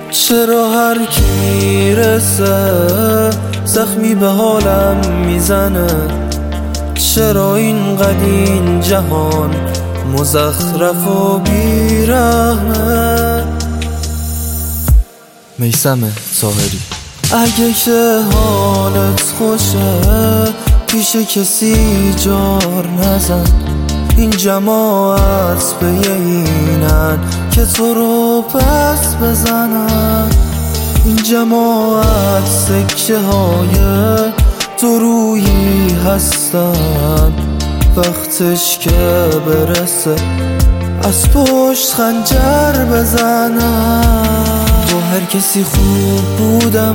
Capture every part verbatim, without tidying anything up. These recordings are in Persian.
چرا هر کی میرسه زخمی به حالم میزنه؟ چرا اینقدر این جهان مزخرف و بیرحمه؟ میثم طاهری. اگه که حالت خوشه پیش کسی جار نزن، این جماعت به اینن که تو رو پس بزنن. این جماعت سکه های درویی هستن، وقتش که برسه از پشت خنجر بزنن. با هر کسی خوب بودم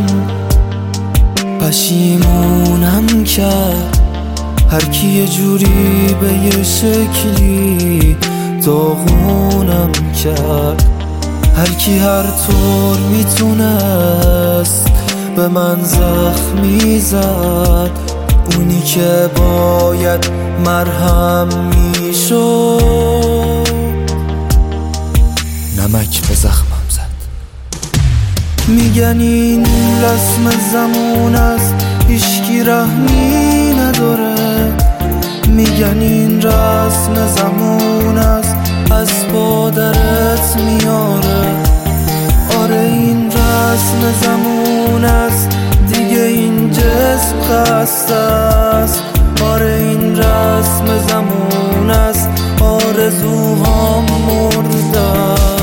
پشیمونم کرد، هر کی یه جوری به یه شکلی داغونم کرد. هر کی هر طور میتونست به من زخمی زد، اونی که باید مرهم میشد نمک به زخمم زد. میگن این رسم زمان است هیچکی رحمی نداره، میگن این رسم زمان است از پادرت میاره. آره این رسم زمان است دیگه، این جسم خسته است. آره این رسم زمان است آرزوهام مرده است.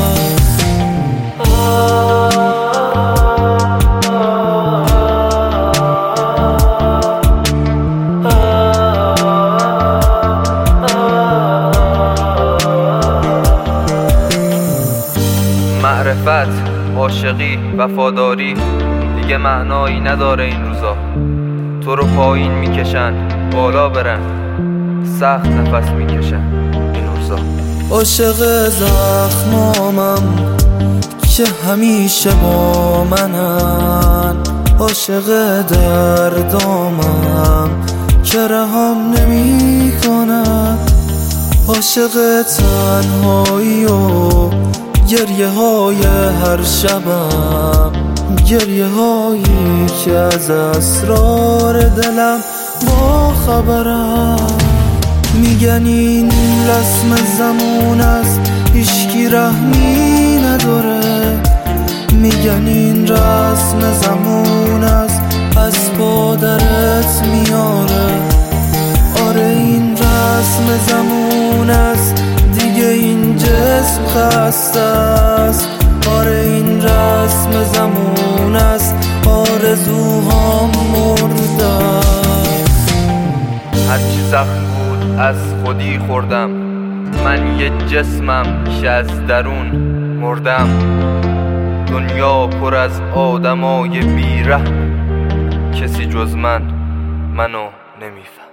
معرفت، عاشقی، وفاداری دیگه معنایی نداره این روزا. تو رو پایین میکشن بالا برن، سخت نفس میکشن این روزا. عاشق زخمامم که همیشه با منن، عاشق دردامم که رهم نمی کنن، عاشق تنهایی و گریه های هر شبم، گریه هایی که از اسرار دلم با خبرم. میگن این رسم زمان است هیچکی رحمی نداره، میگن این رسم زمان است از پادرت میاره. آره این رسم زمان است دیگه، این جسم خسته است. آره این رسم زمان است آرزوهام مرده است. هرچی زخم بود از خودی خوردم، من یه جسمم که از درون مردم. دنیا پر از آدمای بیرحم، کسی جز من منو نمیفهم.